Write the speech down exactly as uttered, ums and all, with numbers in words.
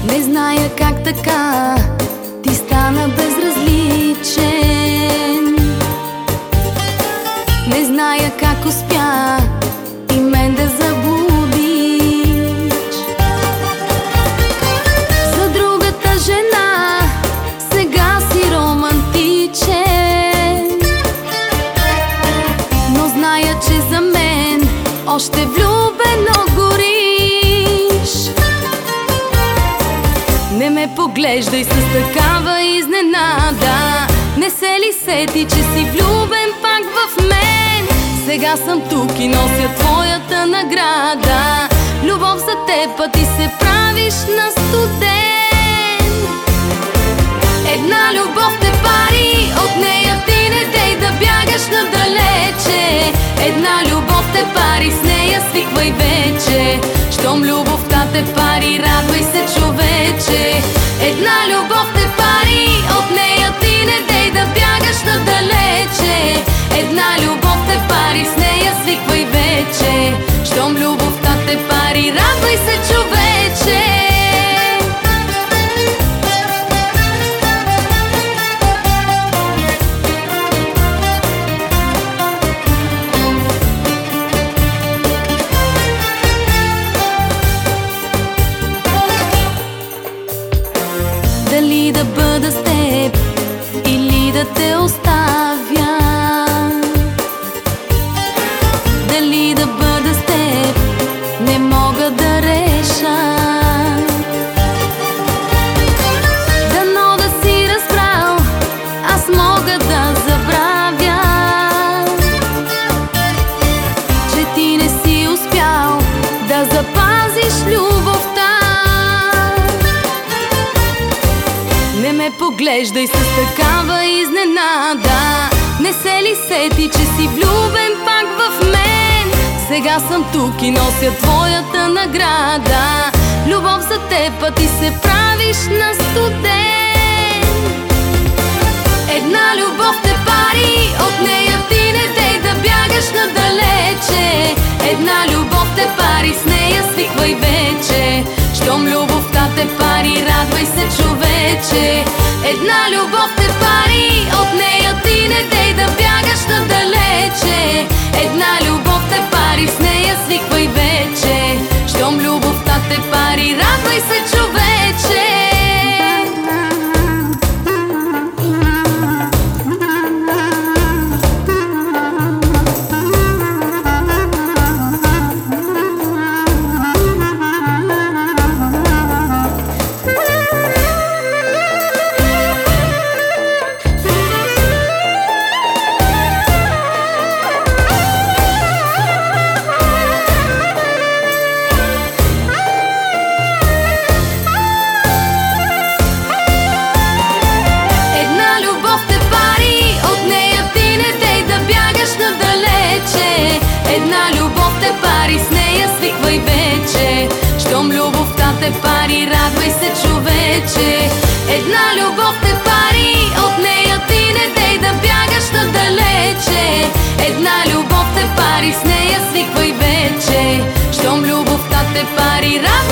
Не зная как така ти стана безразличен. Не зная как успя и мен да заблудиш. За другата жена сега си романтичен, но зная, че за мен още влюбено гориш. Не ме поглеждай с такава изненада. Не се ли сети, че си влюбен пак в мен? Сега съм тук и нося твоята награда. Любов за теб, а ти се правиш на студен. Една любов те пари, от нея ти не дей да бягаш надалече. Една любов те пари, с нея свиквай вече. Щом любовта те пари, радвай се, човече. Една любов те пари, от нея ти не дей да бягаш надалече. Една любов те пари, с нея свиквай вече. Щом любовта те пари, радвай се, човече. Дали да бъда с теб или да те оставя? Дали да бъда с теб, не мога да реша. Дано да си разбрал, аз мога да забравя, че ти не си успял да запазиш любовта. Не ме поглеждай с такава изненада. Не се ли сети, че си влюбен пак в мен? Сега съм тук и нося твоята награда. Любов за теб, а ти се правиш на студен. Една любов те пари, от нея ти не дей да бягаш надалече. Една любов те пари, с нея свиквай вече. Щом любовта те пари, радвай се, човече. Една любов те пари, от нея ти не дей да бягаш надалече. Една любов те пари, с нея свиквай вече. Щом любовта те пари, радвай се, човече. Една любов те пари, с нея свиквай вече. Щом любовта те пари, радвай се, човече. Една любов те пари, от нея ти не дей да бягаш надалече. Една любов те пари, с нея свиквай вече. Щом любовта те пари, радвай